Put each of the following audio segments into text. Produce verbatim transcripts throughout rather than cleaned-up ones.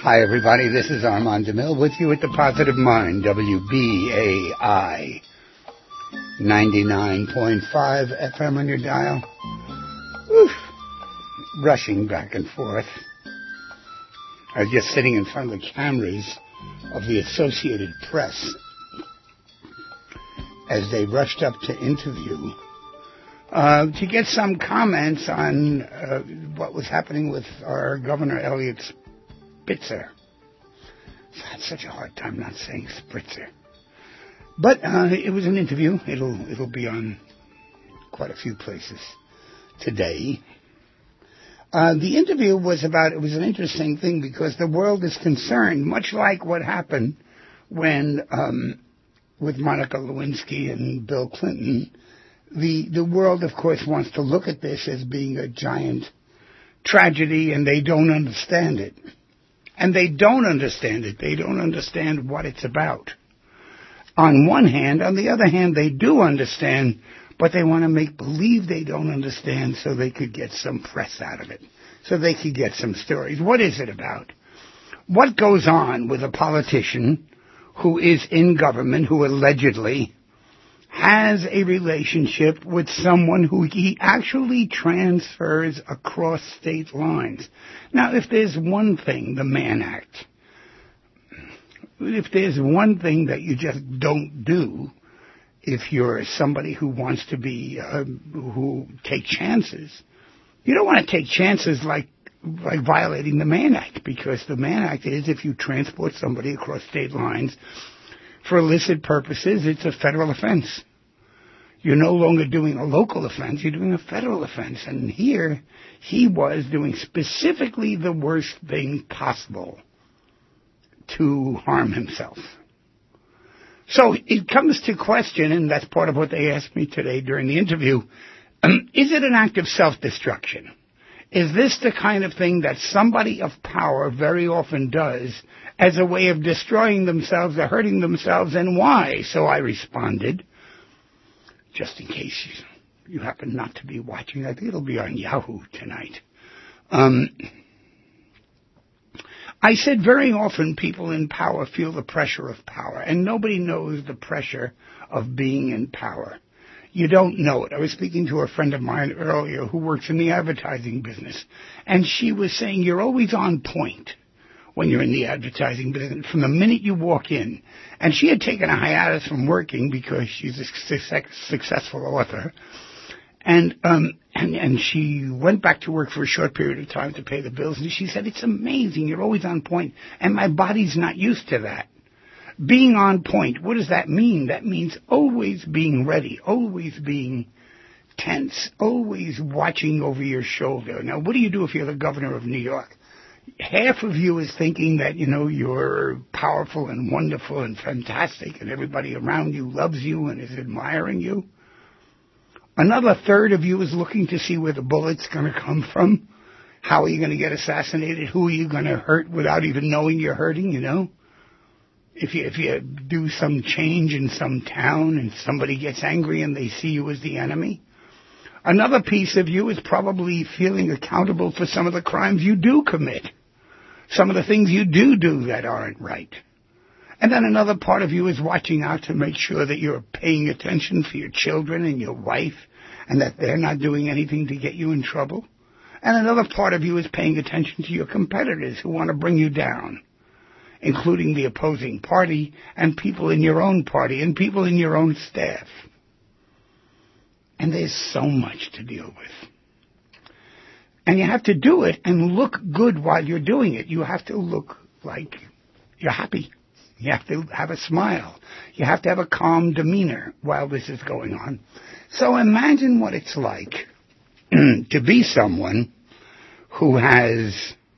Hi, everybody. This is Armand DeMille with you at the Positive Mind, W B A I, ninety-nine point five F M on your dial. Oof. Rushing back and forth. I was just sitting in front of the cameras of the Associated Press as they rushed up to interview uh, to get some comments on uh, what was happening with our Governor Eliot Spitzer. I had such a hard time not saying Spritzer. But uh, it was an interview. It'll it'll be on quite a few places today. Uh, the interview was about, it was an interesting thing because the world is concerned, much like what happened when, um, with Monica Lewinsky and Bill Clinton. The, the world, of course, wants to look at this as being a giant tragedy, and they don't understand it. And they don't understand it. They don't understand what it's about. On one hand, on the other hand, they do understand, but they want to make believe they don't understand so they could get some press out of it, so they could get some stories. What is it about? What goes on with a politician who is in government, who allegedly has a relationship with someone who he actually transfers across state lines? Now, if there's one thing, the Mann Act, if there's one thing that you just don't do, if you're somebody who wants to be, uh, who take chances, you don't want to take chances like like violating the Mann Act, because the Mann Act is if you transport somebody across state lines for illicit purposes, it's a federal offense. You're no longer doing a local offense, you're doing a federal offense. And here, he was doing specifically the worst thing possible to harm himself. So it comes to question, and that's part of what they asked me today during the interview, um, is it an act of self-destruction? Is this the kind of thing that somebody of power very often does as a way of destroying themselves or hurting themselves, and why? So I responded, just in case you, you happen not to be watching, I think it'll be on Yahoo tonight. Um... I said very often people in power feel the pressure of power, and nobody knows the pressure of being in power. You don't know it. I was speaking to a friend of mine earlier who works in the advertising business, and she was saying you're always on point when you're in the advertising business from the minute you walk in. And she had taken a hiatus from working because she's a su- successful author. And, um, and, and she went back to work for a short period of time to pay the bills. And she said, it's amazing. You're always on point. And my body's not used to that. Being on point, what does that mean? That means always being ready, always being tense, always watching over your shoulder. Now, what do you do if you're the governor of New York? Half of you is thinking that, you know, you're powerful and wonderful and fantastic and everybody around you loves you and is admiring you. Another third of you is looking to see where the bullet's going to come from. How are you going to get assassinated? Who are you going to hurt without even knowing you're hurting, you know? If you, if you do some change in some town and somebody gets angry and they see you as the enemy. Another piece of you is probably feeling accountable for some of the crimes you do commit. Some of the things you do do that aren't right. And then another part of you is watching out to make sure that you're paying attention for your children and your wife and that they're not doing anything to get you in trouble. And another part of you is paying attention to your competitors who want to bring you down, including the opposing party and people in your own party and people in your own staff. And there's so much to deal with. And you have to do it and look good while you're doing it. You have to look like you're happy. You have to have a smile. You have to have a calm demeanor while this is going on. So imagine what it's like to be someone who has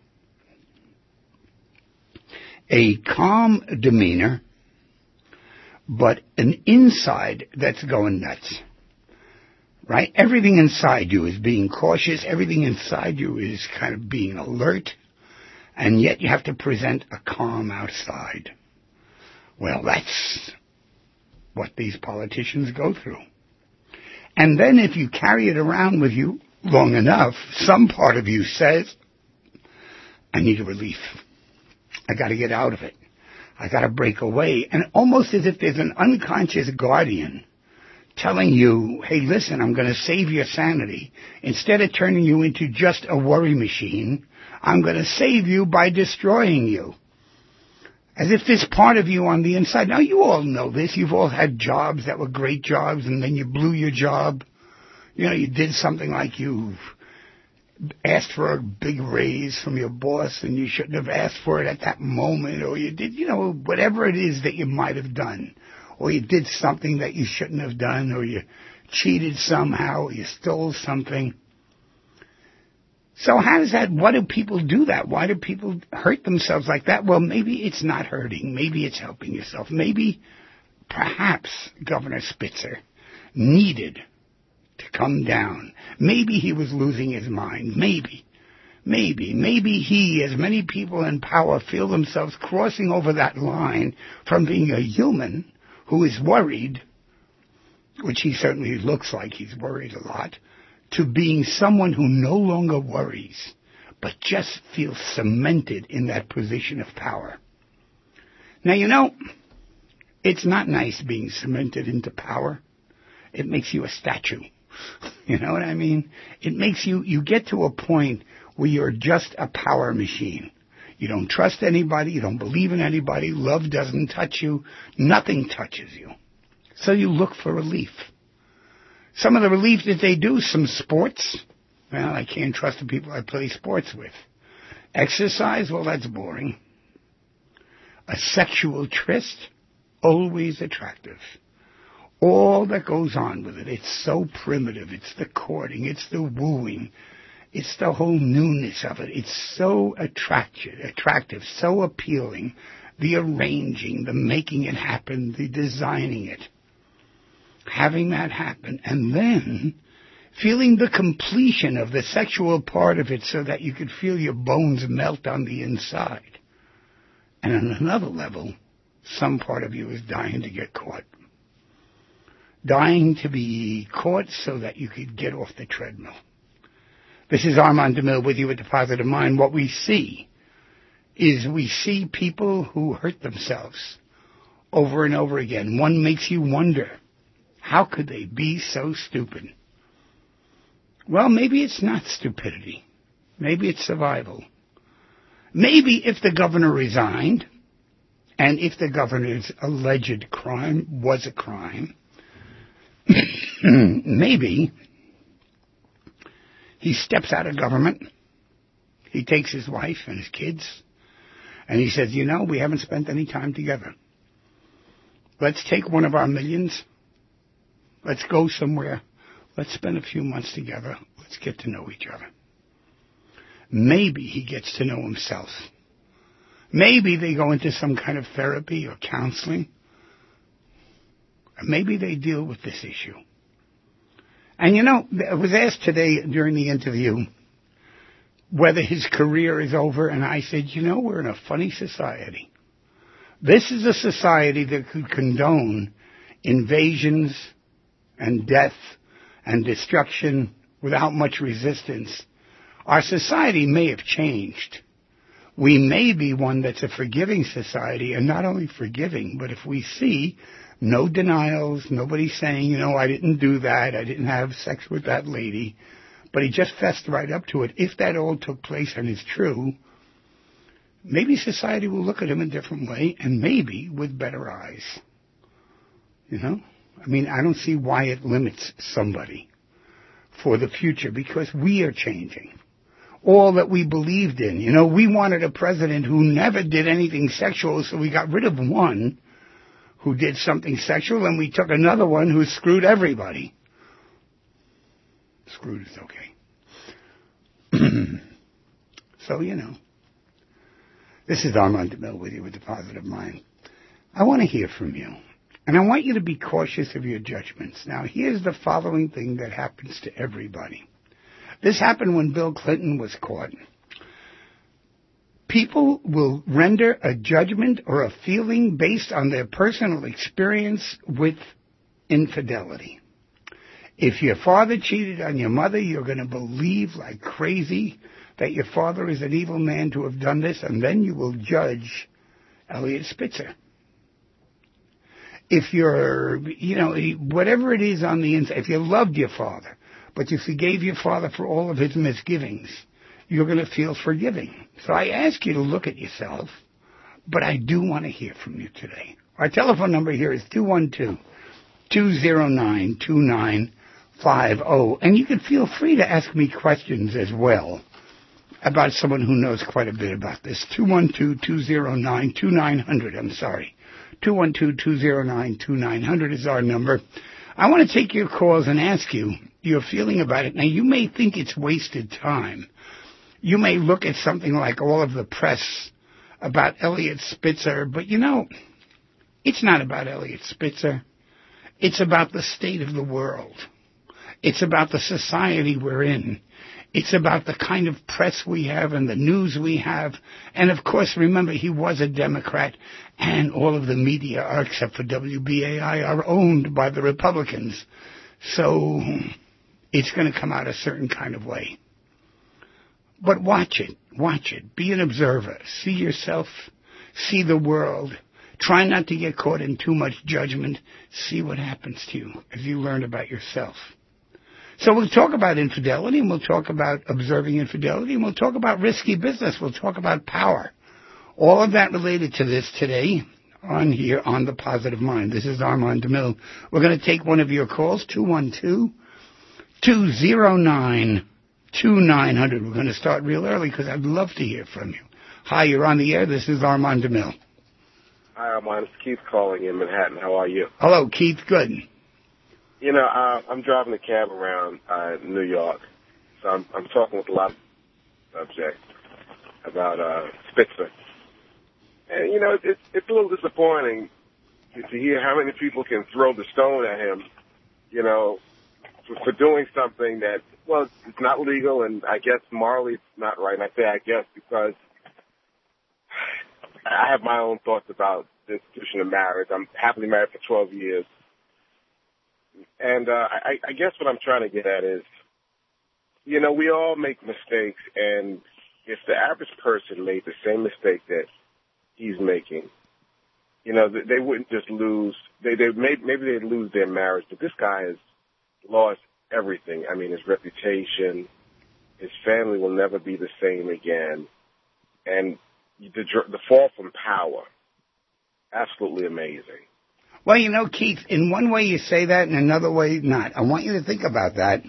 a calm demeanor, but an inside that's going nuts. Right? Everything inside you is being cautious. Everything inside you is kind of being alert. And yet you have to present a calm outside. Well, that's what these politicians go through. And then if you carry it around with you long enough, some part of you says, I need a relief. I got to get out of it. I got to break away. And almost as if there's an unconscious guardian telling you, hey, listen, I'm going to save your sanity. Instead of turning you into just a worry machine, I'm going to save you by destroying you. As if there's part of you on the inside. Now, you all know this. You've all had jobs that were great jobs, and then you blew your job. You know, you did something like you asked for a big raise from your boss, and you shouldn't have asked for it at that moment, or you did, you know, whatever it is that you might have done. Or you did something that you shouldn't have done, or you cheated somehow, or you stole something. So how does that, why do people do that? Why do people hurt themselves like that? Well, maybe it's not hurting. Maybe it's helping yourself. Maybe, perhaps, Governor Spitzer needed to come down. Maybe he was losing his mind. Maybe. Maybe. Maybe he, as many people in power, feel themselves crossing over that line from being a human who is worried, which he certainly looks like he's worried a lot, to being someone who no longer worries, but just feels cemented in that position of power. Now, you know, it's not nice being cemented into power. It makes you a statue. You know what I mean? It makes you, you get to a point where you're just a power machine. You don't trust anybody. You don't believe in anybody. Love doesn't touch you. Nothing touches you. So you look for relief. Some of the relief that they do, some sports. Well, I can't trust the people I play sports with. Exercise, well, that's boring. A sexual tryst, always attractive. All that goes on with it, it's so primitive. It's the courting, it's the wooing, it's the whole newness of it. It's so attractive, attractive, so appealing. The arranging, the making it happen, the designing it. Having that happen, and then feeling the completion of the sexual part of it so that you could feel your bones melt on the inside. And on another level, some part of you is dying to get caught. Dying to be caught so that you could get off the treadmill. This is Armand DeMille with you at The Positive Mind. What we see is we see people who hurt themselves over and over again. One makes you wonder, how could they be so stupid? Well, maybe it's not stupidity. Maybe it's survival. Maybe if the governor resigned, and if the governor's alleged crime was a crime, maybe he steps out of government, he takes his wife and his kids, and he says, you know, we haven't spent any time together. Let's take one of our millions. Let's go somewhere. Let's spend a few months together. Let's get to know each other. Maybe he gets to know himself. Maybe they go into some kind of therapy or counseling. Or maybe they deal with this issue. And you know, I was asked today during the interview whether his career is over, and I said, you know, we're in a funny society. This is a society that could condone invasions and death and destruction without much resistance. Our society may have changed. We may be one that's a forgiving society, and not only forgiving, but if we see no denials, nobody saying, you know, I didn't do that, I didn't have sex with that lady, but he just fessed right up to it. If that all took place and is true, maybe society will look at him a different way, and maybe with better eyes. You know? I mean, I don't see why it limits somebody for the future, because we are changing. All that we believed in. You know, we wanted a president who never did anything sexual, so we got rid of one who did something sexual, and we took another one who screwed everybody. Screwed is okay. So, you know, this is Armand DeMille with you with The Positive Mind. I want to hear from you. And I want you to be cautious of your judgments. Now, here's the following thing that happens to everybody. This happened when Bill Clinton was caught. People will render a judgment or a feeling based on their personal experience with infidelity. If your father cheated on your mother, you're going to believe like crazy that your father is an evil man to have done this, and then you will judge Eliot Spitzer. If you're, you know, whatever it is on the inside, if you loved your father, but you forgave your father for all of his misgivings, you're going to feel forgiving. So I ask you to look at yourself, but I do want to hear from you today. Our telephone number here is two one two, two zero nine, two nine five zero, and you can feel free to ask me questions as well about someone who knows quite a bit about this. two one two, two zero nine, two nine zero zero, I'm sorry. two one two, two zero nine, two nine zero zero is our number. I want to take your calls and ask you your feeling about it. Now, you may think it's wasted time. You may look at something like all of the press about Eliot Spitzer, but you know, it's not about Eliot Spitzer. It's about the state of the world. It's about the society we're in. It's about the kind of press we have and the news we have. And, of course, remember, he was a Democrat, and all of the media, are, except for W B A I, are owned by the Republicans. So it's going to come out a certain kind of way. But watch it. Watch it. Be an observer. See yourself. See the world. Try not to get caught in too much judgment. See what happens to you as you learn about yourself. So we'll talk about infidelity, and we'll talk about observing infidelity, and we'll talk about risky business. We'll talk about power. All of that related to this today on here on The Positive Mind. This is Armand DeMille. We're going to take one of your calls, two one two, two zero nine, two nine zero zero. We're going to start real early because I'd love to hear from you. Hi, you're on the air. This is Armand DeMille. Hi, Armand. It's Keith calling in Manhattan. How are you? Hello, Keith. Good. You know, uh, I'm driving a cab around uh, New York, so I'm, I'm talking with a lot of subjects about uh, Spitzer. And, you know, it's, it's a little disappointing to, to hear how many people can throw the stone at him, you know, for, for doing something that, well, it's not legal, and I guess morally it's not right. And I say I guess because I have my own thoughts about the institution of marriage. I'm happily married for twelve years. And uh, I, I guess what I'm trying to get at is, you know, we all make mistakes, and if the average person made the same mistake that he's making, you know, they wouldn't just lose. They, they may, maybe they'd lose their marriage, but this guy has lost everything. I mean, his reputation, his family will never be the same again, and the, the fall from power, absolutely amazing. Well, you know, Keith, in one way you say that, in another way not. I want you to think about that.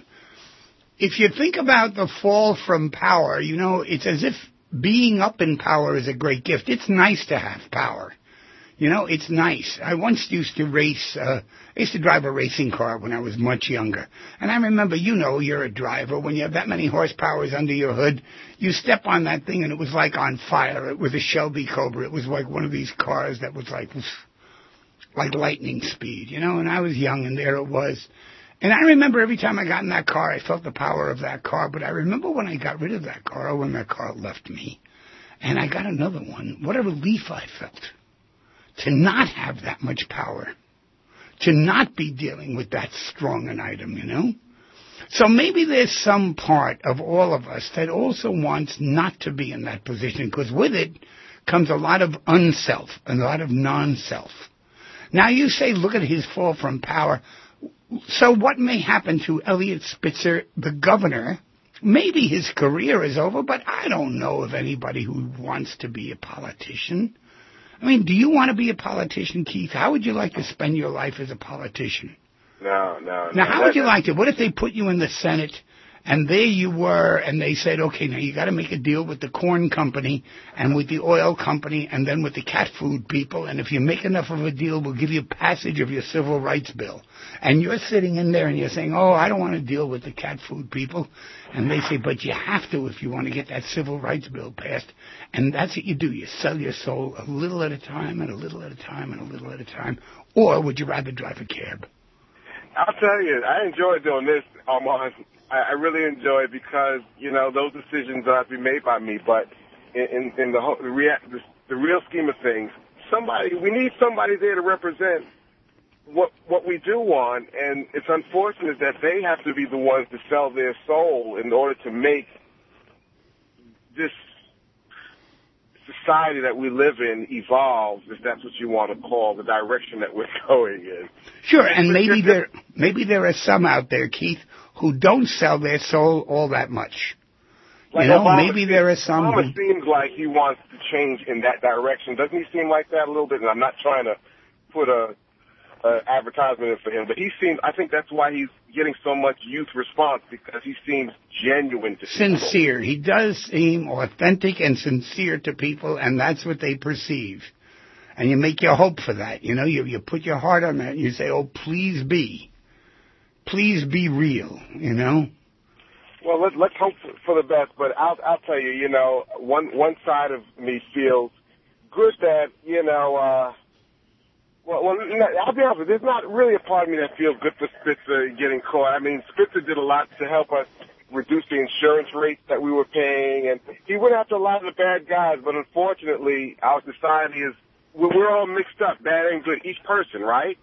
If you think about the fall from power, you know, it's as if being up in power is a great gift. It's nice to have power. You know, it's nice. I once used to race, uh, I used to drive a racing car when I was much younger. And I remember, you know, you're a driver. When you have that many horsepowers under your hood, you step on that thing and it was like on fire. It was a Shelby Cobra. It was like one of these cars that was like... like lightning speed, you know, and I was young, and there it was. And I remember every time I got in that car, I felt the power of that car, but I remember when I got rid of that car, or when that car left me, and I got another one, what a relief I felt to not have that much power, to not be dealing with that strong an item, you know. So maybe there's some part of all of us that also wants not to be in that position, because with it comes a lot of unself, and a lot of non-self. Now, you say, look at his fall from power. So what may happen to Eliot Spitzer, the governor? Maybe his career is over, but I don't know of anybody who wants to be a politician. I mean, do you want to be a politician, Keith? How would you like to spend your life as a politician? No, no, no. Now, how would you like to? What if they put you in the Senate, and there you were, and they said, okay, now you got to make a deal with the corn company and with the oil company and then with the cat food people, and if you make enough of a deal, we'll give you passage of your civil rights bill. And you're sitting in there and you're saying, oh, I don't want to deal with the cat food people. And they say, but you have to if you want to get that civil rights bill passed. And that's what you do. You sell your soul a little at a time and a little at a time and a little at a time. Or would you rather drive a cab? I'll tell you, I enjoy doing this, Armand. I really enjoy it because, you know, those decisions are to be made by me. But in, in, in the, whole, the, rea- the, the real scheme of things, somebody we need somebody there to represent what what we do want, and it's unfortunate that they have to be the ones to sell their soul in order to make this society that we live in evolve, if that's what you want to call the direction that we're going in. Sure, and maybe there maybe there are some out there, Keith, who don't sell their soul all that much. Like you know, Obama maybe seems, there are some Obama who... seems like he wants to change in that direction. Doesn't he seem like that a little bit? And I'm not trying to put a, a advertisement in for him, but he seems, I think that's why he's getting so much youth response, because he seems genuine to people. Sincere. He does seem authentic and sincere to people, and that's what they perceive. And you make your hope for that. You know, you, you put your heart on that, and you say, oh, please be. Please be real, you know? Well, let's, let's hope for the best, but I'll, I'll tell you, you know, one, one side of me feels good that, you know, uh, well, well, I'll be honest with you, there's not really a part of me that feels good for Spitzer getting caught. I mean, Spitzer did a lot to help us reduce the insurance rates that we were paying, and he went after a lot of the bad guys, but unfortunately, our society is, we're all mixed up, bad and good, each person, right?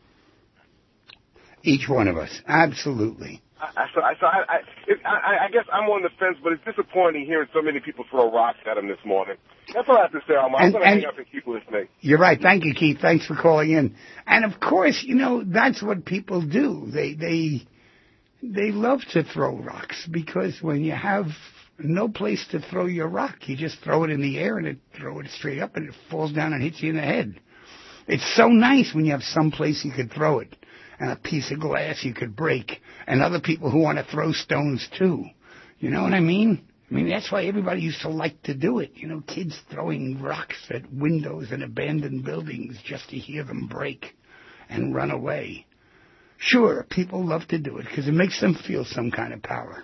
Each one of us, absolutely. I, so, I, so I, I, it, I, I guess I'm on the fence, but it's disappointing hearing so many people throw rocks at him this morning. That's all I have to say, Omar. I'm going to hang up and keep listening. You're right. Thank you, Keith. Thanks for calling in. And of course, you know, that's what people do. They they they love to throw rocks, because when you have no place to throw your rock, you just throw it in the air and it throw it straight up and it falls down and hits you in the head. It's so nice when you have some place you could throw it, and a piece of glass you could break, and other people who want to throw stones too. You know what I mean? I mean, that's why everybody used to like to do it. You know, kids throwing rocks at windows in abandoned buildings just to hear them break and run away. Sure, people love to do it because it makes them feel some kind of power.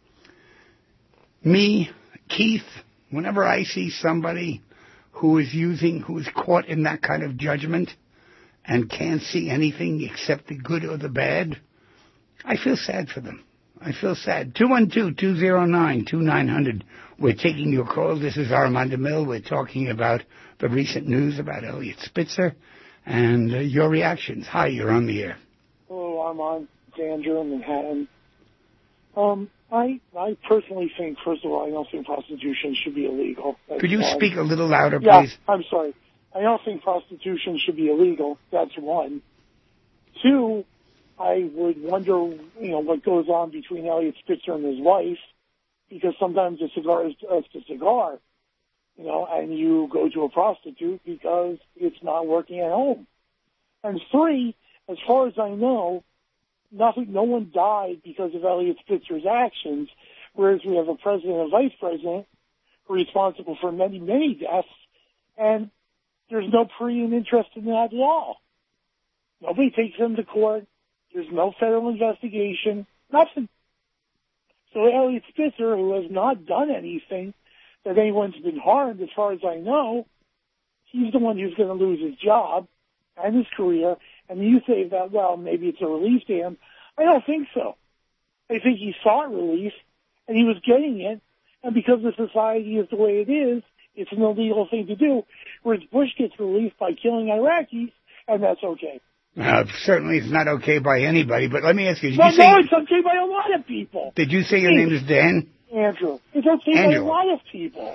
Me, Keith, whenever I see somebody who is using, who is caught in that kind of judgment and can't see anything except the good or the bad, I feel sad for them. I feel sad. two one two, two zero nine, two nine zero zero. We're taking your calls. This is Armand DeMille. We're talking about the recent news about Elliot Spitzer and uh, your reactions. Hi, you're on the air. Hello, Armand. It's Andrew in Manhattan. Um, I I personally think, first of all, I don't think prostitution should be illegal. That's Could you one. speak a little louder, yeah, please? I'm sorry. I don't think prostitution should be illegal. That's one. Two, I would wonder, you know, what goes on between Elliot Spitzer and his wife, because sometimes a cigar is just a cigar, you know, and you go to a prostitute because it's not working at home. And three, as far as I know, nothing, no one died because of Elliot Spitzer's actions, whereas we have a president and vice president who are responsible for many, many deaths, and there's no Korean interest in that at all. Nobody takes them to court. There's no federal investigation, nothing. So Elliot Spitzer, who has not done anything that anyone's been harmed, as far as I know, he's the one who's going to lose his job and his career. And you say that, well, maybe it's a relief to him. I don't think so. I think he sought relief, and he was getting it. And because the society is the way it is, it's an illegal thing to do. Whereas Bush gets relief by killing Iraqis, and that's okay. Uh, certainly it's not okay by anybody, but let me ask you. Did Well, you say, no, it's okay by a lot of people. Did you say your name is Dan? Andrew. It's okay Andrew. by a lot of people.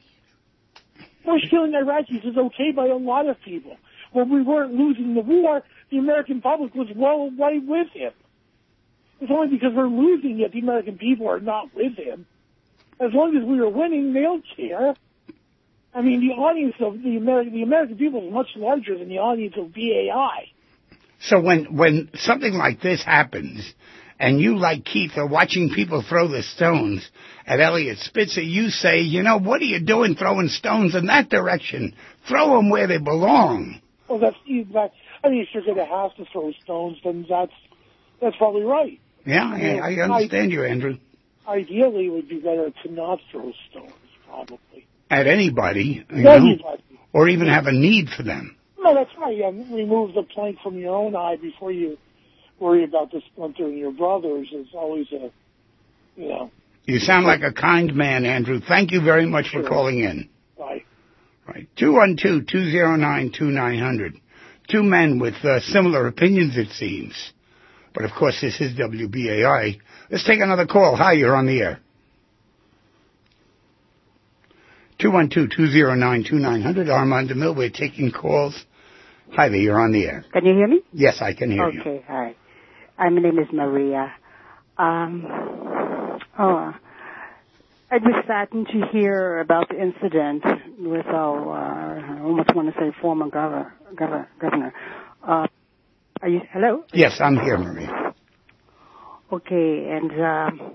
Bush killing Iraqis is okay by a lot of people. When we weren't losing the war, the American public was well right with him. It's only because we're losing it the American people are not with him. As long as we are winning, they don't care. I mean, the audience of the American, the American people is much larger than the audience of B A I. So when, when something like this happens, and you, like Keith, are watching people throw the stones at Elliot Spitzer, you say, you know, what are you doing throwing stones in that direction? Throw them where they belong. Well, that's, that, I mean, if you're going to have to throw stones, then that's, that's probably right. Yeah, I, mean, I understand I, you, Andrew. Ideally, it would be better to not throw stones, probably. At anybody, you anybody. know, or even have a need for them. No, that's right. Yeah, remove the plank from your own eye before you worry about the splinter in your brother's. It's always a, you know. You sound like a kind man, Andrew. Thank you very much sure. for calling in. Bye. Right. two one two, two zero nine, two nine zero zero. Two men with uh, similar opinions, it seems. But, of course, this is W B A I. Let's take another call. Hi, you're on the air. two one two, two zero nine, two nine zero zero. Armand DeMille, we're taking calls. Hi there, you're on the air. Can you hear me? Yes, I can hear okay, you. Okay, hi. Uh, my name is Maria. Um, oh, I was saddened to hear about the incident with our, uh, I almost want to say former governor. governor, governor. Uh, are you, hello? Yes, I'm here, Maria. Okay, and um,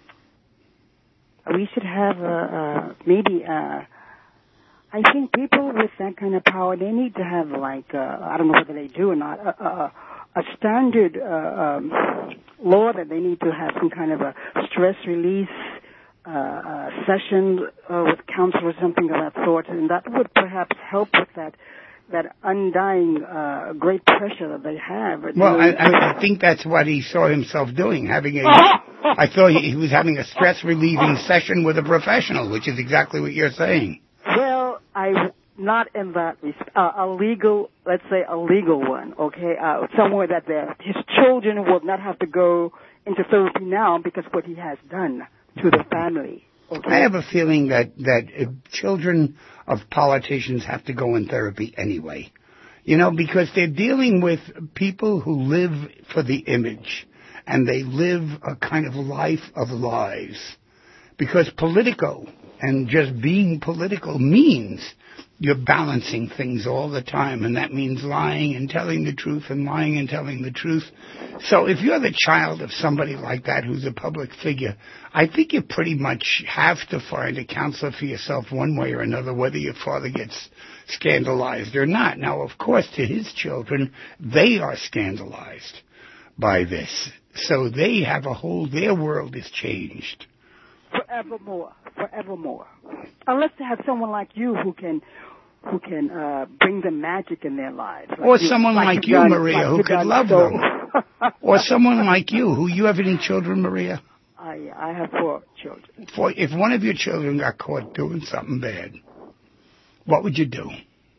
we should have a, uh, maybe, uh, I think people with that kind of power, they need to have like, uh, I don't know whether they do or not, a, a, a standard uh, um, law that they need to have some kind of a stress release uh, uh, session uh, with counsel or something of that sort, and that would perhaps help with that that undying uh, great pressure that they have. Well, I, I, I think that's what he saw himself doing, having a, I thought he, he was having a stress-relieving session with a professional, which is exactly what you're saying. Well, I, not in that, uh, a legal, let's say a legal one, okay, uh, somewhere that the, his children will not have to go into therapy now because what he has done to the family. Okay? I have a feeling that, that uh, children of politicians have to go in therapy anyway. You know, because they're dealing with people who live for the image, and they live a kind of life of lies. Because Politico and just being political means you're balancing things all the time, and that means lying and telling the truth and lying and telling the truth. So if you're the child of somebody like that who's a public figure, I think you pretty much have to find a counselor for yourself one way or another, whether your father gets scandalized or not. Now, of course, to his children, they are scandalized by this. So they have a whole, their world is changed. Forevermore, forevermore. Unless they have someone like you who can, who can uh, bring the magic in their lives. Like or you, someone like, like you, done, Maria, like who could love so. them. Or someone like you, who you have any children, Maria? I, I have four children. For, if one of your children got caught doing something bad, what would you do?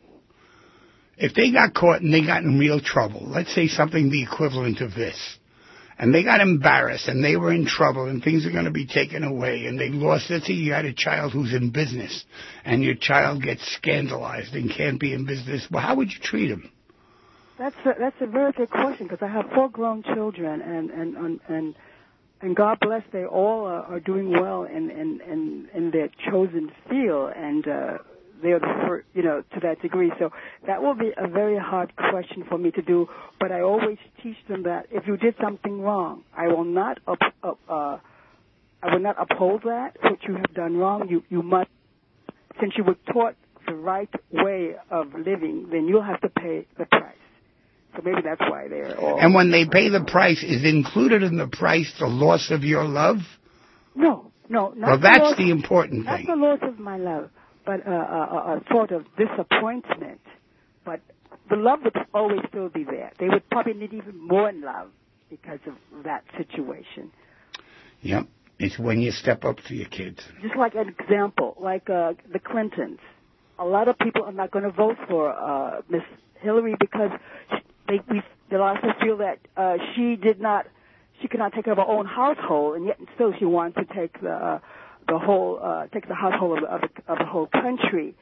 If they got caught and they got in real trouble, let's say something the equivalent of this, and they got embarrassed, and they were in trouble, and things are going to be taken away, and they lost. Let's say you had a child who's in business, and your child gets scandalized and can't be in business. Well, how would you treat him? That's a, that's a very good question, because I have four grown children, and and and and, and God bless, they all are, are doing well in in, in in their chosen field, and uh, they're the first, you know, to that degree. So that will be a very hard question for me to do. But I always teach them that if you did something wrong, I will not up, up, uh, I will not uphold that. What you have done wrong, you you must. Since you were taught the right way of living, then you'll have to pay the price. So maybe that's why they're all. And when they pay the price, is included in the price the loss of your love? No, no. Not well, that's the, loss, the important not thing. Not the loss of my love. But uh, a, a sort of disappointment. But the love would always still be there. They would probably need even more in love because of that situation. Yep. It's when you step up for your kids. Just like an example, like uh, the Clintons. A lot of people are not going to vote for uh, Miss Hillary because they, we, a lot of us feel that uh, she did not, she could not take care of her own household, and yet still she wanted to take the... Uh, the whole, uh, take the household of, of, the, of the whole country.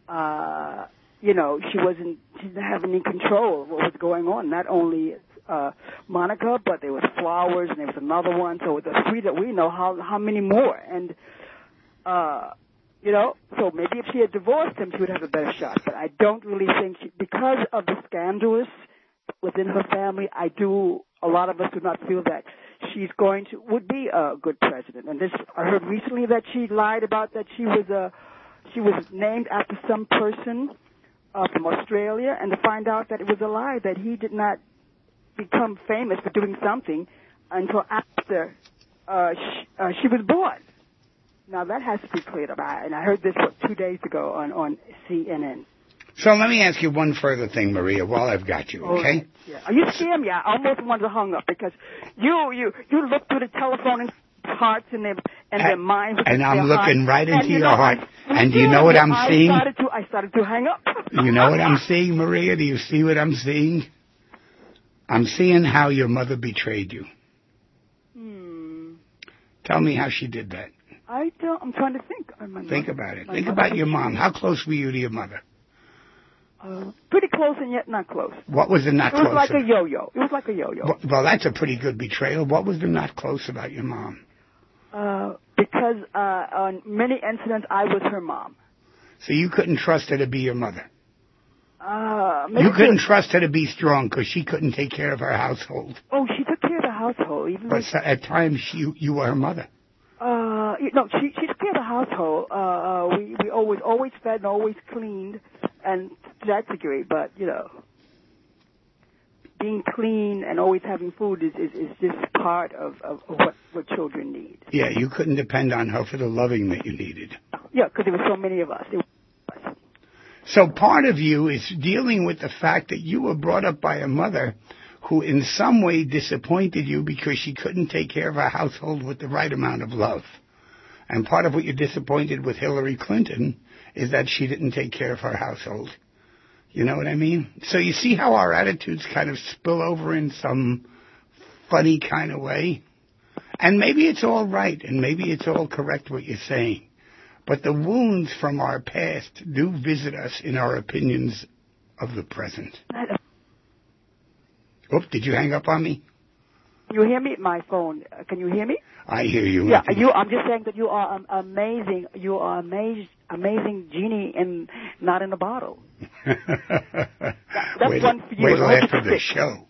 Uh, you know, she wasn't, she didn't have any control of what was going on. Not only, uh, Monica, but there was Flowers, and there was another one. So the three that we know, how, how many more? And, uh, you know, so maybe if she had divorced him, she would have a better shot. But I don't really think she, because of the scandalous within her family, I do, a lot of us do not feel that she's going to, would be a good president. And this, I heard recently that she lied about that she was a, she was named after some person uh, from Australia, and to find out that it was a lie, that he did not become famous for doing something until after uh, she, uh, she was born. Now that has to be cleared up, and I heard this what, two days ago on, on C N N. So let me ask you one further thing, Maria, while I've got you, okay? okay. Yeah. Are you scared me? I almost wanted to hung up because you you you look through the telephone and parts and and their minds. And I'm looking right into you your know, heart. I, and do you know what I'm I seeing? Started to, I started to hang up. You know what I'm seeing, Maria? Do you see what I'm seeing? I'm seeing how your mother betrayed you. Hmm. Tell me how she did that. I don't. I'm trying to think. On my think mother. about it. My Think mother about your betrayed. mom. How close were you to your mother? Uh, pretty close and yet not close. What was the not It was close? like about? a yo-yo. It was like a yo-yo. Well, well, that's a pretty good betrayal. What was the not close about your mom? Uh, because uh, on many incidents, I was her mom. So you couldn't trust her to be your mother. Uh, You couldn't to, trust her to be strong because she couldn't take care of her household. Oh, she took care of the household. Even but so, at times, she, you were her mother. Uh, no, she she took care of the household. Uh, uh, we we always always fed and always cleaned, and to that degree. But you know, being clean and always having food is is, is just part of, of what what children need. Yeah, you couldn't depend on her for the loving that you needed. Yeah, because there were so many of us. There was So part of you is dealing with the fact that you were brought up by a mother who in some way disappointed you because she couldn't take care of her household with the right amount of love. And part of what you're disappointed with Hillary Clinton is that she didn't take care of her household. You know what I mean? So you see how our attitudes kind of spill over in some funny kind of way? And maybe it's all right, and maybe it's all correct what you're saying. But the wounds from our past do visit us in our opinions of the present. Oops, did you hang up on me? You hear me? My phone. Uh, can you hear me? I hear you. Yeah, you. I'm just saying that you are um, amazing. You are amazing, amazing genie, and not in a bottle. that, that's wait, one for you. Wait till Hold after it the sick. show.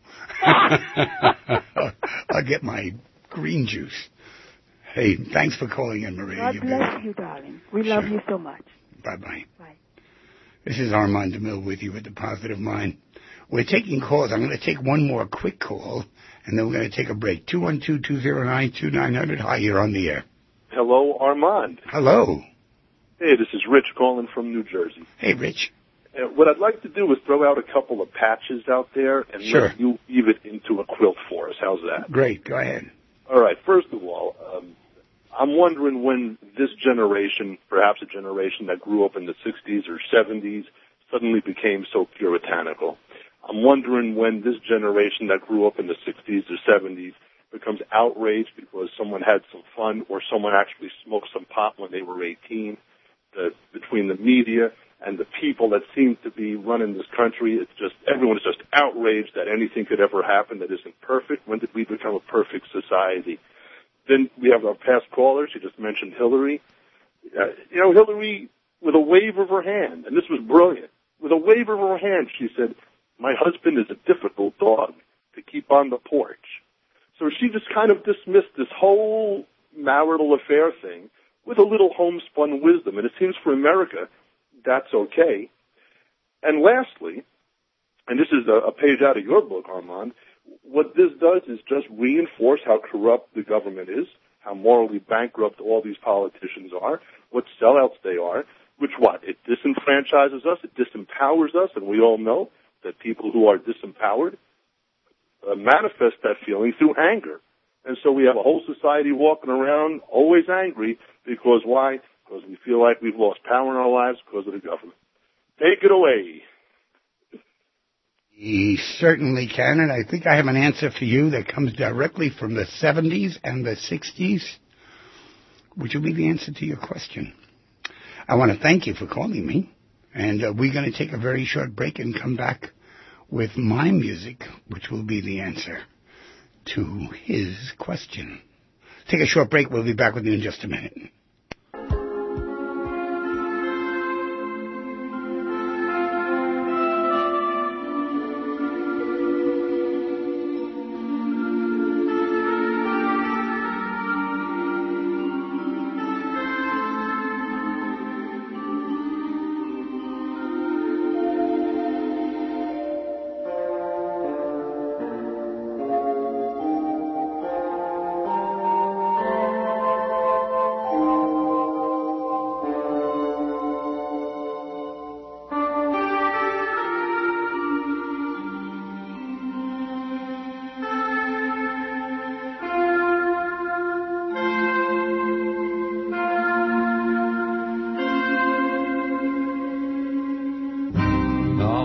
I'll get my green juice. Hey, thanks for calling in, Maria. God You're bless beautiful. you, darling. We love Sure. you so much. Bye-bye. Bye. This is Armand DeMille with you at The Positive Mind. We're taking calls. I'm going to take one more quick call, and then we're going to take a break. two one two, two zero nine, two nine zero zero. Hi, you're on the air. Hello, Armand. Hello. Hey, this is Rich calling from New Jersey. Hey, Rich. Uh, what I'd like to do is throw out a couple of patches out there and Sure. let you weave it into a quilt for us. How's that? Great. Go ahead. All right. First of all, um, I'm wondering when this generation, perhaps a generation that grew up in the sixties or seventies, suddenly became so puritanical. I'm wondering when this generation that grew up in the sixties or seventies becomes outraged because someone had some fun or someone actually smoked some pot when they were eighteen. The, between the media and the people that seem to be running this country, it's just, everyone is just outraged that anything could ever happen that isn't perfect. When did we become a perfect society? Then we have our past callers. You just mentioned Hillary. Uh, you know, Hillary, with a wave of her hand, and this was brilliant, with a wave of her hand, she said, my husband is a difficult dog to keep on the porch. So she just kind of dismissed this whole marital affair thing with a little homespun wisdom. And it seems for America, that's okay. And lastly, and this is a, a page out of your book, Armand, what this does is just reinforce how corrupt the government is, how morally bankrupt all these politicians are, what sellouts they are, which what? It disenfranchises us, it disempowers us, and we all know that people who are disempowered uh, manifest that feeling through anger. And so we have a whole society walking around always angry because why? Because we feel like we've lost power in our lives because of the government. Take it away. He certainly can, and I think I have an answer for you that comes directly from the seventies and the sixties, which will be the answer to your question. I want to thank you for calling me, and uh, we're going to take a very short break and come back with my music, which will be the answer to his question. Take a short break. We'll be back with you in just a minute.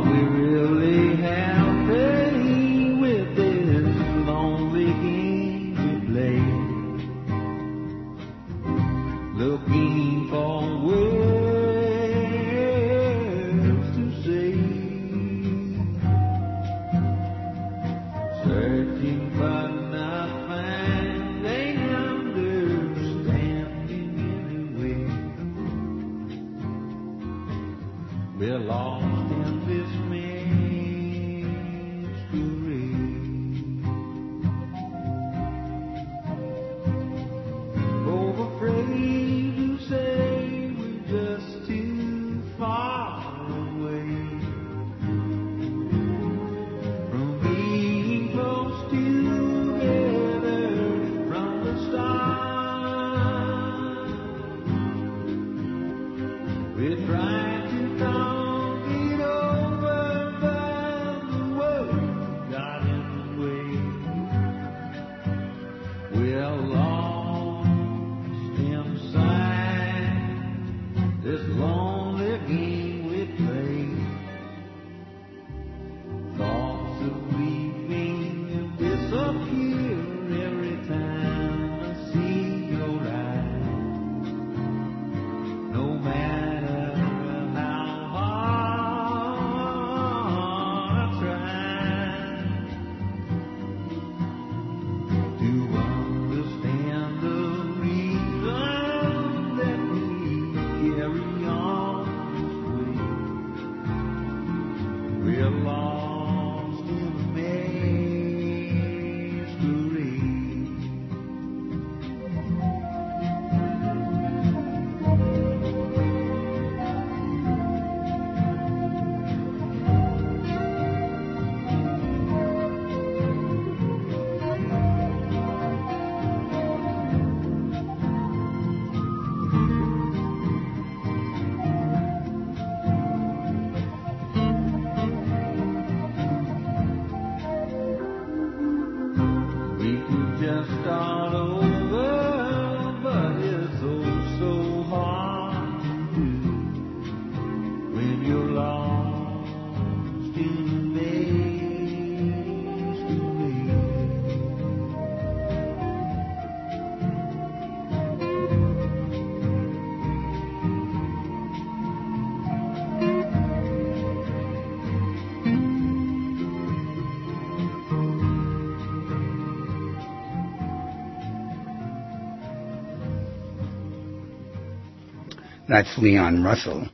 That's Leon Russell,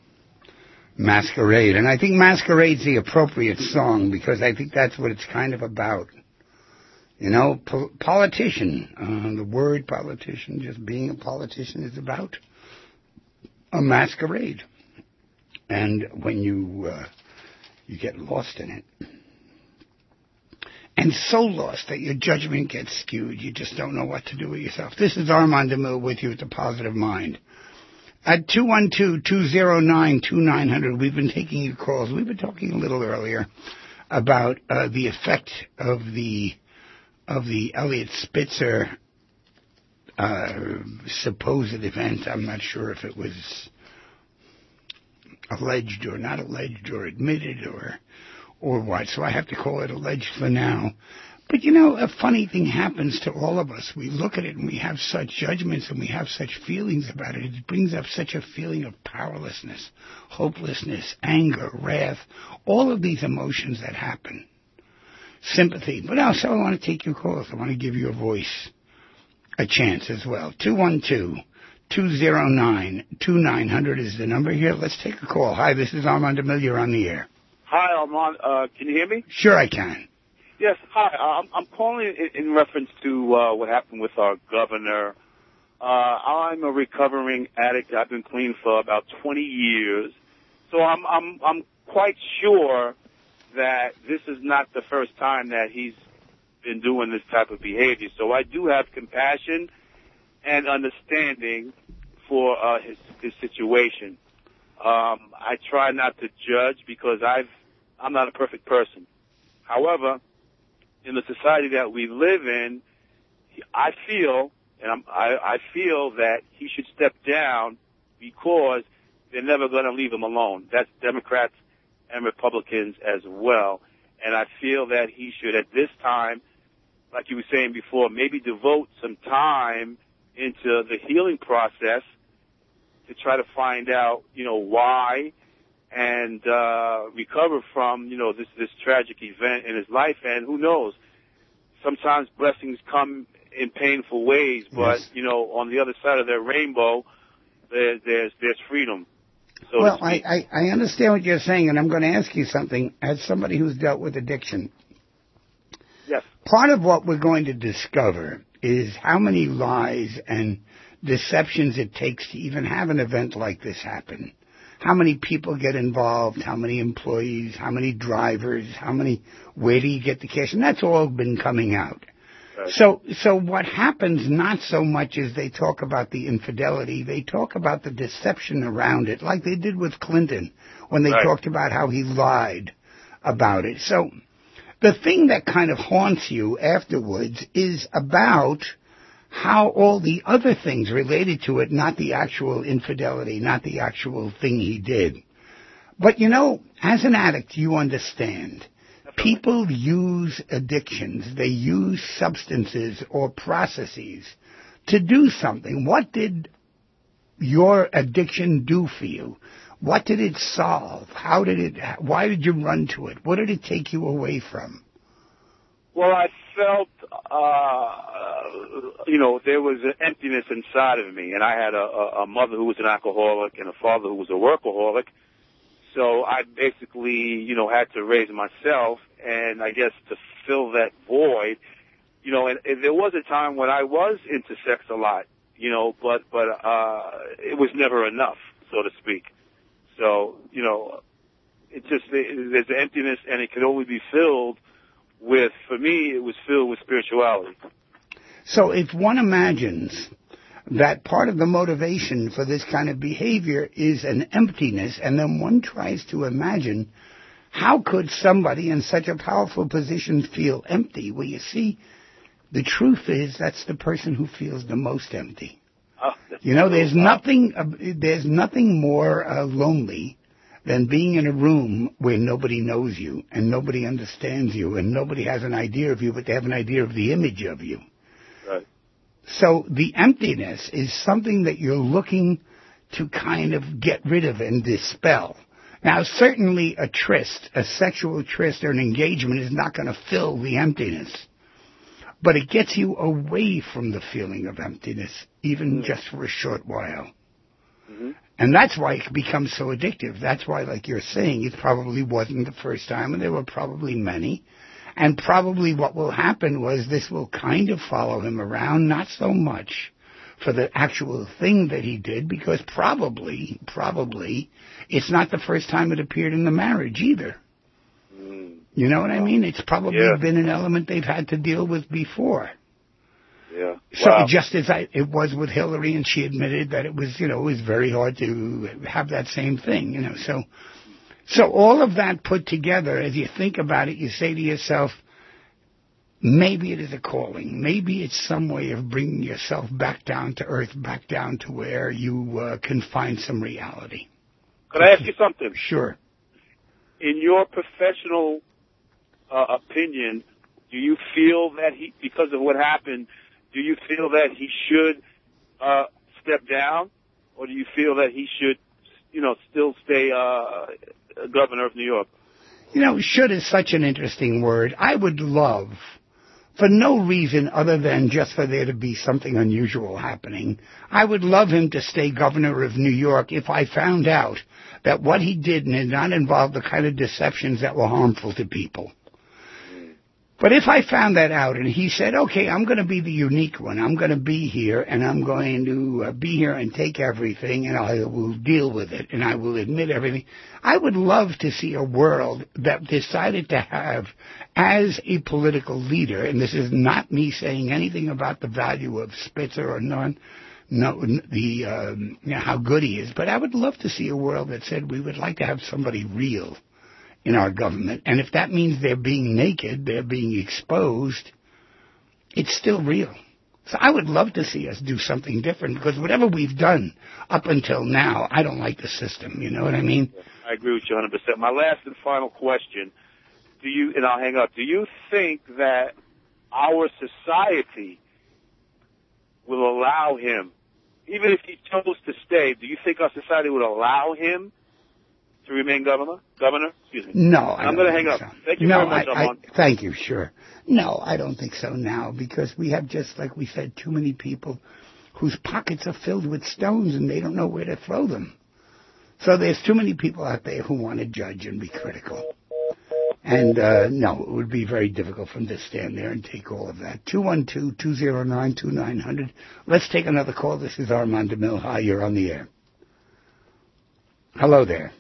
Masquerade. And I think Masquerade's the appropriate song because I think that's what it's kind of about. You know, po- politician, uh, the word politician, just being a politician is about a masquerade. And when you uh, you get lost in it, and so lost that your judgment gets skewed, you just don't know what to do with yourself. This is Armand DeMille with you at The Positive Mind. At two one two, two zero nine, two nine zero zero, we've been taking your calls. We've been talking a little earlier about uh, the effect of the of the Elliot Spitzer uh, supposed event. I'm not sure if it was alleged or not alleged or admitted or or what. So I have to call it alleged for now. But, you know, a funny thing happens to all of us. We look at it and we have such judgments and we have such feelings about it. It brings up such a feeling of powerlessness, hopelessness, anger, wrath, all of these emotions that happen. Sympathy. But also I want to take your calls. I want to give your voice a chance as well. two one two, two zero nine, two nine zero zero is the number here. Let's take a call. Hi, this is Armand DeMille. You're on the air. Hi, Armand. Uh, can you hear me? Sure I can. Yes, hi. I'm, I'm calling in, in reference to uh, what happened with our governor. Uh, I'm a recovering addict. I've been clean for about twenty years. So I'm, I'm, I'm quite sure that this is not the first time that he's been doing this type of behavior. So I do have compassion and understanding for uh, his, his situation. Um, I try not to judge because I've, I'm not a perfect person. However, in the society that we live in, I feel, and I'm, I, I feel that he should step down because they're never going to leave him alone. That's Democrats and Republicans as well. And I feel that he should, at this time, like you were saying before, maybe devote some time into the healing process to try to find out, you know, why and uh, recover from, you know, this, this tragic event in his life. And who knows, sometimes blessings come in painful ways, but, yes. you know, on the other side of that rainbow, there, there's there's freedom. So well, I, I, I understand what you're saying, and I'm going to ask you something as somebody who's dealt with addiction. Yes. Part of what we're going to discover is how many lies and deceptions it takes to even have an event like this happen. How many people get involved, how many employees, how many drivers, how many, where do you get the cash? And that's all been coming out. Right. So, so what happens not so much is they talk about the infidelity, they talk about the deception around it, like they did with Clinton when they right. talked about how he lied about it. So the thing that kind of haunts you afterwards is about how all the other things related to it, not the actual infidelity, not the actual thing he did. But, you know, as an addict, you understand. People use addictions. They use substances or processes to do something. What did your addiction do for you? What did it solve? How did it, why did you run to it? What did it take you away from? Well, I felt, uh, you know, there was an emptiness inside of me, and I had a, a mother who was an alcoholic and a father who was a workaholic. So I basically, you know, had to raise myself, and I guess to fill that void, you know, and, and there was a time when I was into sex a lot, you know, but, but, uh, it was never enough, so to speak. So, you know, it just, there's an emptiness, and it can only be filled with, for me, it was filled with spirituality. So if one imagines that part of the motivation for this kind of behavior is an emptiness, and then one tries to imagine how could somebody in such a powerful position feel empty? Well, you see, the truth is that's the person who feels the most empty. Oh, you know, there's nothing, uh, there's nothing more uh, lonely than being in a room where nobody knows you and nobody understands you and nobody has an idea of you, but they have an idea of the image of you. Right. So the emptiness is something that you're looking to kind of get rid of and dispel. Now, certainly a tryst, a sexual tryst or an engagement is not going to fill the emptiness, but it gets you away from the feeling of emptiness, even mm-hmm. just for a short while. Mm-hmm. And that's why it becomes so addictive. That's why, like you're saying, it probably wasn't the first time, and there were probably many. And probably what will happen was this will kind of follow him around, not so much for the actual thing that he did, because probably, probably, it's not the first time it appeared in the marriage either. Mm. You know what I mean? It's probably yeah. been an element they've had to deal with before. Yeah. So wow. just as I, it was with Hillary, and she admitted that it was, you know, it was very hard to have that same thing, you know. So, so all of that put together, as you think about it, you say to yourself, maybe it is a calling. Maybe it's some way of bringing yourself back down to earth, back down to where you uh, can find some reality. Could I ask you something? Sure. In your professional uh, opinion, do you feel that he, because of what happened, do you feel that he should uh, step down, or do you feel that he should, you know, still stay uh, governor of New York? You know, should is such an interesting word. I would love, for no reason other than just for there to be something unusual happening, I would love him to stay governor of New York if I found out that what he did did not involve the kind of deceptions that were harmful to people. But if I found that out and he said, okay, I'm going to be the unique one, I'm going to be here and I'm going to uh, be here and take everything and I will deal with it and I will admit everything, I would love to see a world that decided to have, as a political leader, and this is not me saying anything about the value of Spitzer or none, no, the um, you know, how good he is, but I would love to see a world that said we would like to have somebody real in our government. And if that means they're being naked, they're being exposed, it's still real. So I would love to see us do something different, because whatever we've done up until now, I don't like the system. You know what I mean? I agree with you one hundred percent. My last and final question, do you, and I'll hang up, do you think that our society will allow him, even if he chose to stay, do you think our society would allow him to remain governor? Governor? Excuse me. No, I I'm don't going to hang think up. so. Thank you no, very much, I, Armand. I, thank you, sure. No, I don't think so now, because we have, just like we said, too many people whose pockets are filled with stones and they don't know where to throw them. So there's too many people out there who want to judge and be critical. And, uh, no, it would be very difficult for them to stand there and take all of that. two one two, two zero nine, two nine zero zero. Let's take another call. This is Armand DeMille. Hi, you're on the air. Hello there.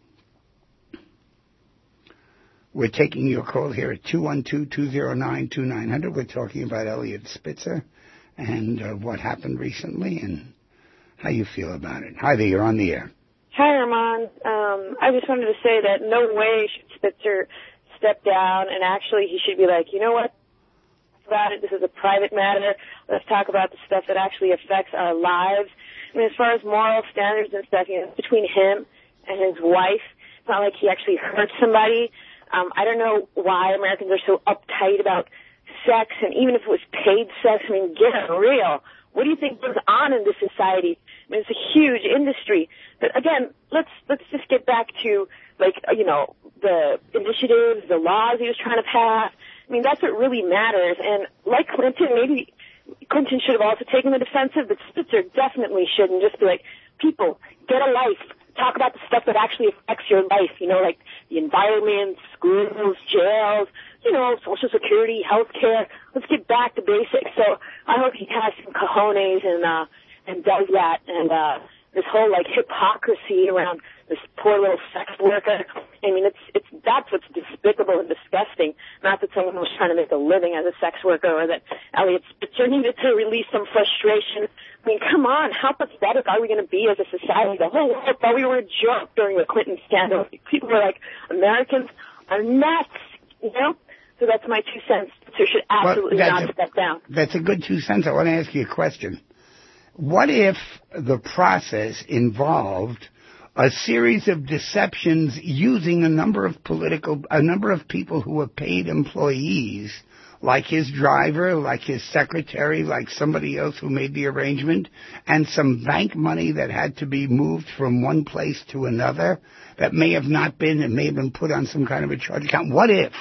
We're taking your call here at two one two, two zero nine, two nine zero zero. We're talking about Eliot Spitzer and uh, what happened recently and how you feel about it. Hi there, you're on the air. Hi, Armand. Um, I just wanted to say that no way should Spitzer step down, and actually he should be like, you know what, about it, this is a private matter. Let's talk about the stuff that actually affects our lives. I mean, as far as moral standards and stuff, you know, between him and his wife, it's not like he actually hurt somebody. Um, I don't know why Americans are so uptight about sex, and even if it was paid sex, I mean, get real. What do you think goes on in this society? I mean, it's a huge industry. But again, let's let's just get back to, like, you know, the initiatives, the laws he was trying to pass. I mean, that's what really matters. And like Clinton, maybe Clinton should have also taken the defensive, but Spitzer definitely shouldn't. Just be like, people, get a life. Talk about the stuff that actually affects your life, you know, like the environment, schools, jails, you know, Social Security, health care. Let's get back to basics. So I hope he has some cojones and, uh, and does that. And, uh, this whole, like, hypocrisy around this poor little sex worker. I mean, it's, it's, that's what's despicable and disgusting. Not that someone was trying to make a living as a sex worker, or that Eliot Spitzer needed to release some frustration. I mean, come on, how pathetic are we going to be as a society? The whole world thought we were a joke during the Clinton scandal. People were like, Americans are nuts, you know? So that's my two cents. So should absolutely well, not a, step down. That's a good two cents. I want to ask you a question. What if the process involved a series of deceptions using a number of political, a number of people who were paid employees, like his driver, like his secretary, like somebody else who made the arrangement, and some bank money that had to be moved from one place to another that may have not been, it may have been put on some kind of a charge account? What if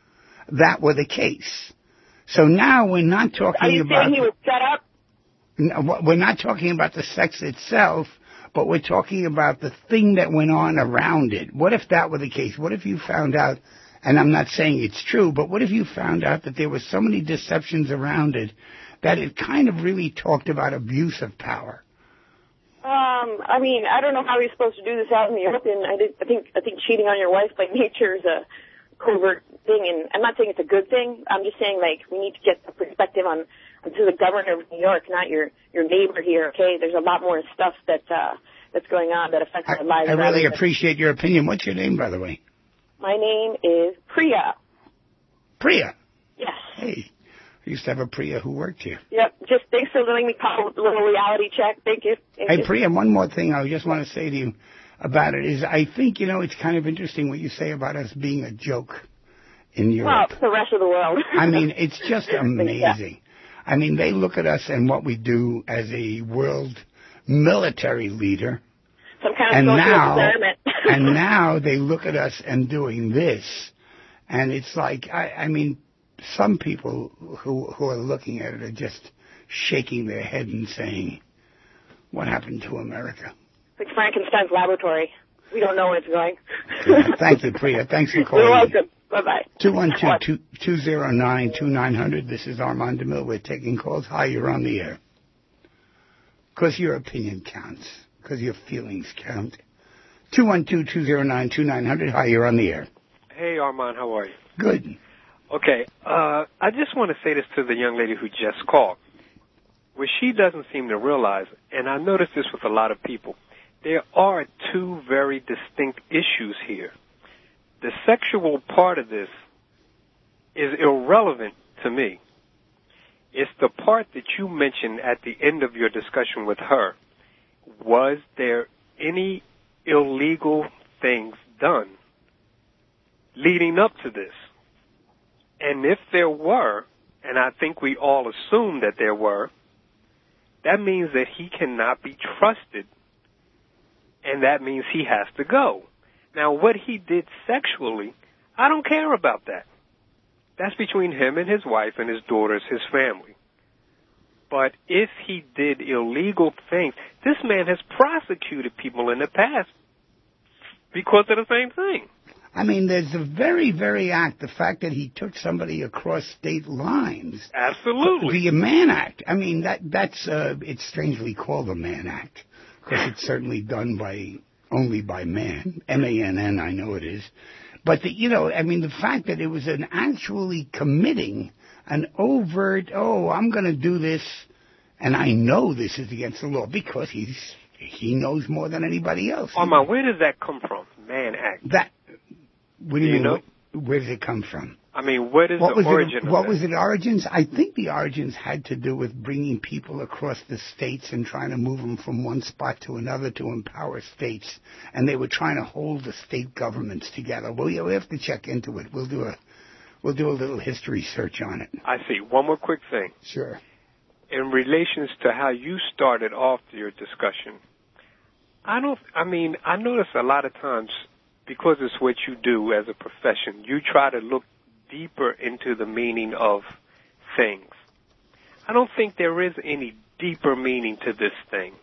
that were the case? So now we're not talking Are you about... saying he was set up? No, we're not talking about the sex itself, but we're talking about the thing that went on around it. What if that were the case? What if you found out, and I'm not saying it's true, but what if you found out that there were so many deceptions around it that it kind of really talked about abuse of power? Um, I mean, I don't know how you're supposed to do this out in the open. I, did, I think I think cheating on your wife by nature is a covert thing, and I'm not saying it's a good thing. I'm just saying, like, we need to get a perspective on, to the governor of New York, not your, your neighbor here, okay? There's a lot more stuff that, uh, that's going on that affects I, our lives. I really appreciate your opinion. What's your name, by the way? My name is Priya. Priya? Yes. Hey, I used to have a Priya who worked here. Yep, just thanks for letting me call a little reality check. Thank you. Thank hey, you. Priya, one more thing I just want to say to you about it is I think, you know, it's kind of interesting what you say about us being a joke in Europe. Well, the rest of the world. I mean, it's just amazing. I mean, they look at us and what we do as a world military leader. Some kind of and social now, experiment. and now they look at us and doing this. And it's like, I, I mean, some people who, who are looking at it are just shaking their head and saying, what happened to America? Like Frankenstein's laboratory. We don't know where it's going. Yeah, thank you, Priya. Thanks for calling. You're welcome. Bye-bye. two one two, two zero nine, two nine zero zero. This is Armand DeMille. We're taking calls. Hi, you're on the air. Because your opinion counts. Because your feelings count. two one two, two zero nine, two nine zero zero. Hi, you're on the air. Hey, Armand, how are you? Good. Okay, uh, I just want to say this to the young lady who just called. What she doesn't seem to realize, and I notice this with a lot of people, there are two very distinct issues here. The sexual part of this is irrelevant to me. It's the part that you mentioned at the end of your discussion with her. Was there any illegal things done leading up to this? And if there were, and I think we all assume that there were, that means that he cannot be trusted, and that means he has to go. Now, what he did sexually, I don't care about that. That's between him and his wife and his daughters, his family. But if he did illegal things, this man has prosecuted people in the past because of the same thing. I mean, there's the very, very act, the fact that he took somebody across state lines. Absolutely. The Mann Act. I mean, that that's uh, it's strangely called the Mann Act because it's certainly done by only by man, M A N N, I know it is. But, the, you know, I mean, the fact that it was an actually committing an overt, oh, I'm going to do this, and I know this is against the law because he's he knows more than anybody else. Armand, where does that come from, Mann Act? That, what do you, do you mean, know? Where, where does it come from? I mean, what is what the was origin it, of What that? was it origins? I think the origins had to do with bringing people across the states and trying to move them from one spot to another to empower states. And they were trying to hold the state governments together. Well, we have to check into it. We'll do a we'll do a little history search on it. I see. One more quick thing. Sure. In relations to how you started off your discussion, I don't, I mean, I notice a lot of times, because it's what you do as a profession, you try to look deeper into the meaning of things. I don't think there is any deeper meaning to this thing.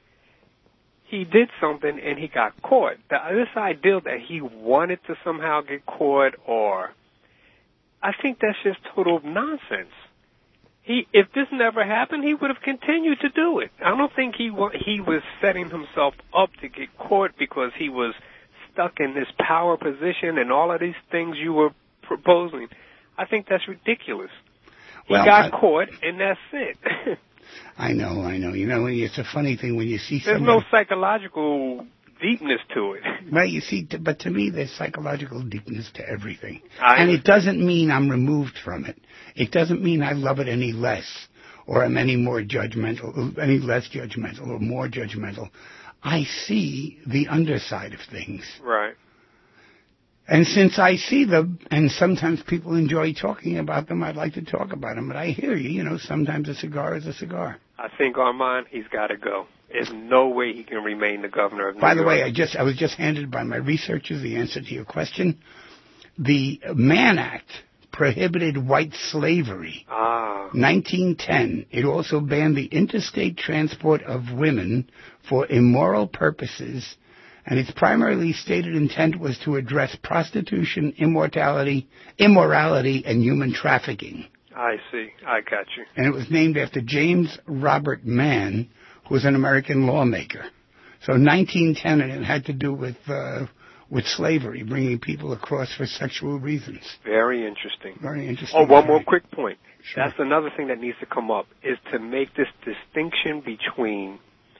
He did something and he got caught. This idea that he wanted to somehow get caught, or I think that's just total nonsense. He, if this never happened, he would have continued to do it. I don't think he wa- he was setting himself up to get caught because he was stuck in this power position and all of these things you were proposing. I think that's ridiculous. He well, got I, caught, and that's it. I know, I know. You know, it's a funny thing when you see There's somebody... no psychological deepness to it. Well, you see, t- but to me, there's psychological deepness to everything. I and it doesn't mean I'm removed from it. It doesn't mean I love it any less, or I'm any more judgmental, any less judgmental, or more judgmental. I see the underside of things. Right. And since I see them, and sometimes people enjoy talking about them, I'd like to talk about them. But I hear you, you know, sometimes a cigar is a cigar. I think, Armand, he's got to go. There's no way he can remain the governor of New By the York. way, I just I was just handed by my researchers the answer to your question. The Mann Act prohibited white slavery. Ah. nineteen ten. It also banned the interstate transport of women for immoral purposes, and its primarily stated intent was to address prostitution, immortality, immorality, and human trafficking. I see. I got you. And it was named after James Robert Mann, who was an American lawmaker. So nineteen ten, and it had to do with uh, with slavery, bringing people across for sexual reasons. Very interesting. Very interesting. Oh, one more quick point. Sure. That's another thing that needs to come up, is to make this distinction between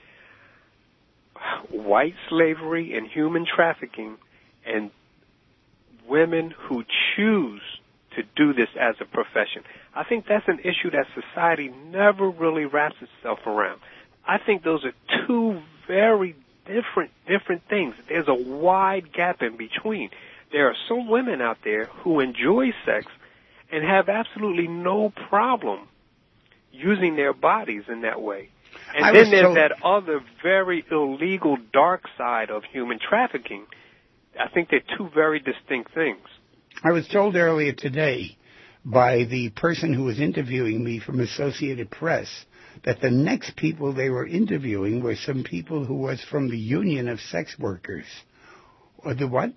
white slavery and human trafficking and women who choose to do this as a profession. I think that's an issue that society never really wraps itself around. I think those are two very different different things. There's a wide gap in between. There are some women out there who enjoy sex and have absolutely no problem using their bodies in that way. And I then was there's told- that other very illegal dark side of human trafficking. I think they're two very distinct things. I was told earlier today by the person who was interviewing me from Associated Press that the next people they were interviewing were some people who was from the Union of Sex Workers. Or the what?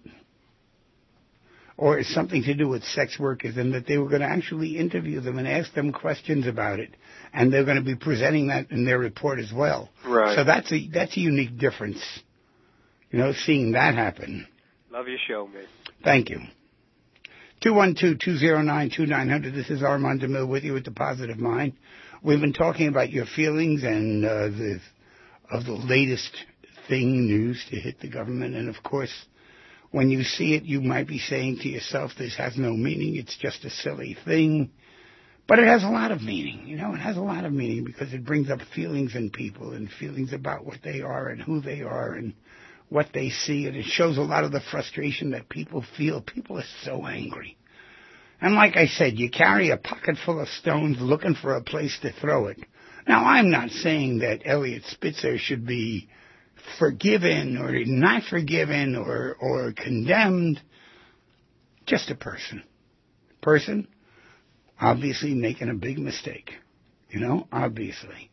Or something to do with sex workers, and that they were going to actually interview them and ask them questions about it. And they're going to be presenting that in their report as well. Right. So that's a, that's a unique difference, you know, seeing that happen. Love your show, man. Thank you. two one two, two zero nine, two nine zero zero. This is Armand DeMille with you at The Positive Mind. We've been talking about your feelings and uh, the of the latest thing, news to hit the government. And, of course, when you see it, you might be saying to yourself, this has no meaning. It's just a silly thing. But it has a lot of meaning, you know, it has a lot of meaning because it brings up feelings in people and feelings about what they are and who they are and what they see. And it shows a lot of the frustration that people feel. People are so angry. And like I said, you carry a pocket full of stones looking for a place to throw it. Now, I'm not saying that Eliot Spitzer should be forgiven or not forgiven or, or condemned. Just a person. Person. Obviously making a big mistake, you know, obviously.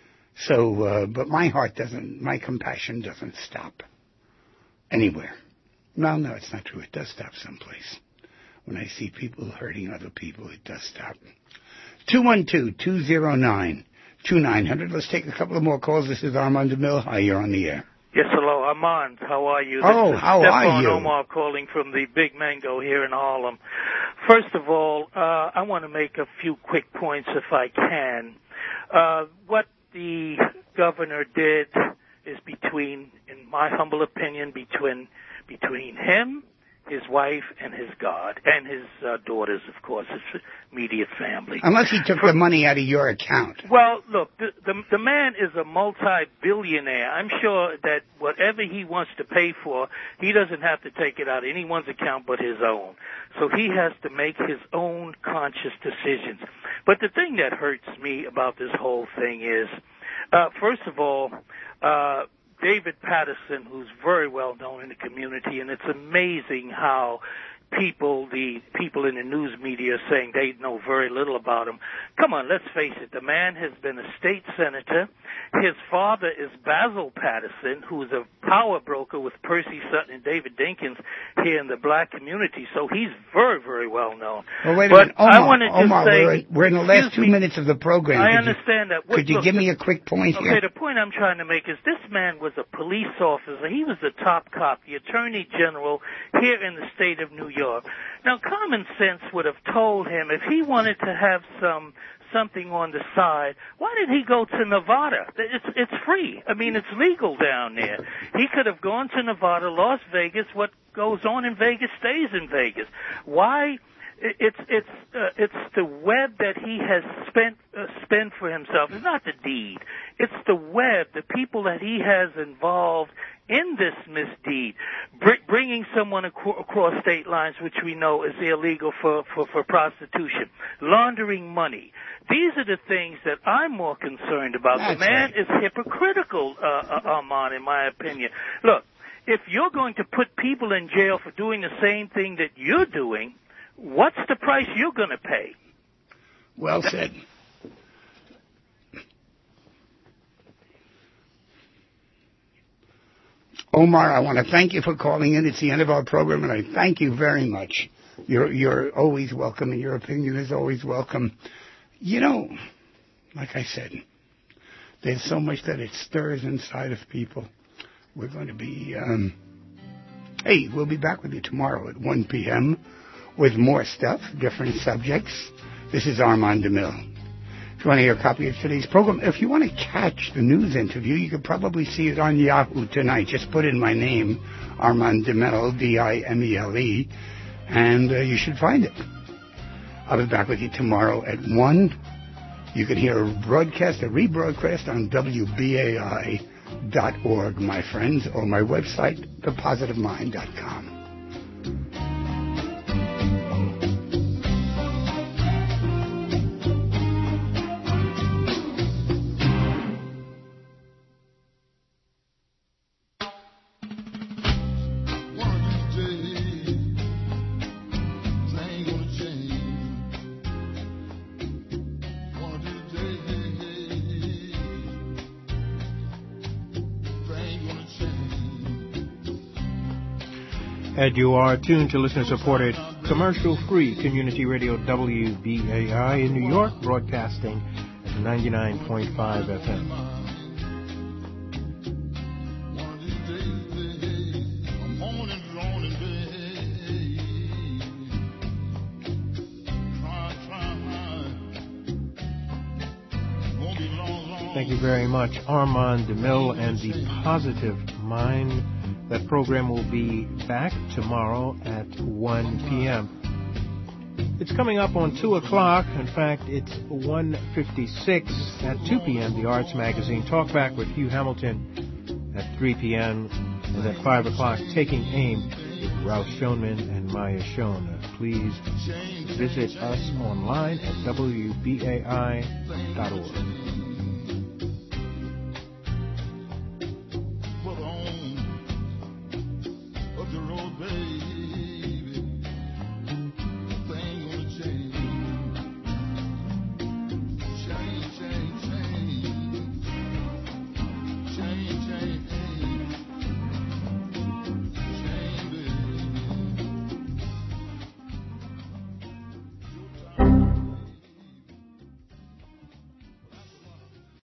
So, uh, but my heart doesn't, my compassion doesn't stop anywhere. No, no, it's not true. It does stop someplace. When I see people hurting other people, it does stop. two one two, two zero nine, two nine zero zero. Let's take a couple of more calls. This is Armand DeMille. Hi, you're on the air. Yes, hello, Armand. How are you? Oh, this is how Stefan are you? Omar calling from the Big Mango here in Harlem. First of all, uh, I want to make a few quick points if I can. Uh, what the governor did is between, in my humble opinion, between between him, his wife, and his God, and his uh, daughters, of course, his immediate family. Unless he took For, the money out of your account. Well, look, the, the the man is a multi-billionaire. I'm sure that whatever he wants to pay for, he doesn't have to take it out of anyone's account but his own. So he has to make his own conscious decisions. But the thing that hurts me about this whole thing is, uh, first of all, uh, David Patterson, who's very well known in the community, and it's amazing how people, the people in the news media, are saying they know very little about him. Come on, let's face it. The man has been a state senator. His father is Basil Patterson, who's a power broker with Percy Sutton and David Dinkins here in the black community. So he's very, very well known. Well, wait a but minute. Omar, I want to just Omar, say, we're, we're in the last two me, minutes of the program. I could understand you, that. What, could you look, give me a quick point okay, here? Okay, the point I'm trying to make is this man was a police officer. He was the top cop, the attorney general here in the state of New York. Now, common sense would have told him if he wanted to have some something on the side, why did he go to Nevada? It's it's free. I mean, it's legal down there. He could have gone to Nevada, Las Vegas. What goes on in Vegas stays in Vegas. Why? It's it's uh, it's the web that he has spent uh, spent for himself. It's not the deed. It's the web, the people that he has involved in this misdeed, Br- bringing someone ac- across state lines, which we know is illegal for, for, for prostitution, laundering money. These are the things that I'm more concerned about. That's the man right. is hypocritical, uh, uh, Armand, in my opinion. Look, if you're going to put people in jail for doing the same thing that you're doing, what's the price you're going to pay? Well said. Omar, I want to thank you for calling in. It's the end of our program, and I thank you very much. You're, you're always welcome, and your opinion is always welcome. You know, like I said, there's so much that it stirs inside of people. We're going to be, um, hey, we'll be back with you tomorrow at one p.m. with more stuff, different subjects. This is Armand DeMille. If you want to hear a copy of today's program, if you want to catch the news interview, you could probably see it on Yahoo tonight. Just put in my name, Armand DeMille, D I M E L E, and uh, you should find it. I'll be back with you tomorrow at one. You can hear a broadcast, a rebroadcast on W B A I dot org, my friends, or my website, the positive mind dot com. And you are tuned to listener-supported, commercial-free community radio W B A I in New York, broadcasting at ninety-nine point five F M. Thank you very much, Armand DeMille and the Positive Mind. That program will be back tomorrow at one p.m. It's coming up on two o'clock. In fact, it's one fifty-six at two p.m. The Arts Magazine Talkback with Hugh Hamilton at three p.m. And at five o'clock, Taking Aim with Ralph Schoenman and Maya Schoen. Uh, please visit us online at W B A I dot org.